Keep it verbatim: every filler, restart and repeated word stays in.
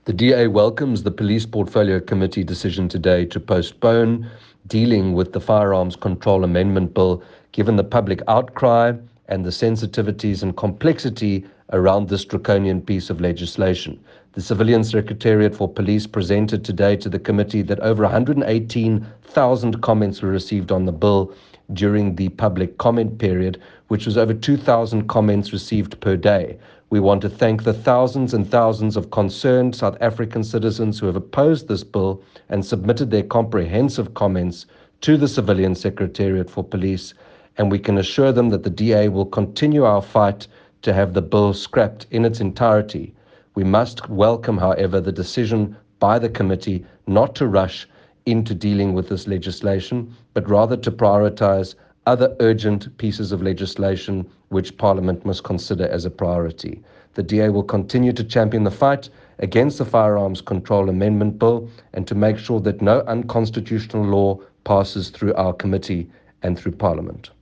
The D A welcomes the Police Portfolio Committee decision today to postpone dealing with the Firearms Control Amendment Bill, given the public outcry and the sensitivities and complexity around this draconian piece of legislation. The Civilian Secretariat for Police presented today to the committee that over one hundred eighteen thousand comments were received on the bill during the public comment period, which was over two thousand comments received per day. We want to thank the thousands and thousands of concerned South African citizens who have opposed this bill and submitted their comprehensive comments to the Civilian Secretariat for Police, and we can assure them that the D A will continue our fight to have the bill scrapped in its entirety. We must welcome, however, the decision by the committee not to rush into dealing with this legislation, but rather to prioritize other urgent pieces of legislation which Parliament must consider as a priority. The D A will continue to champion the fight against the Firearms Control Amendment Bill and to make sure that no unconstitutional law passes through our committee and through Parliament.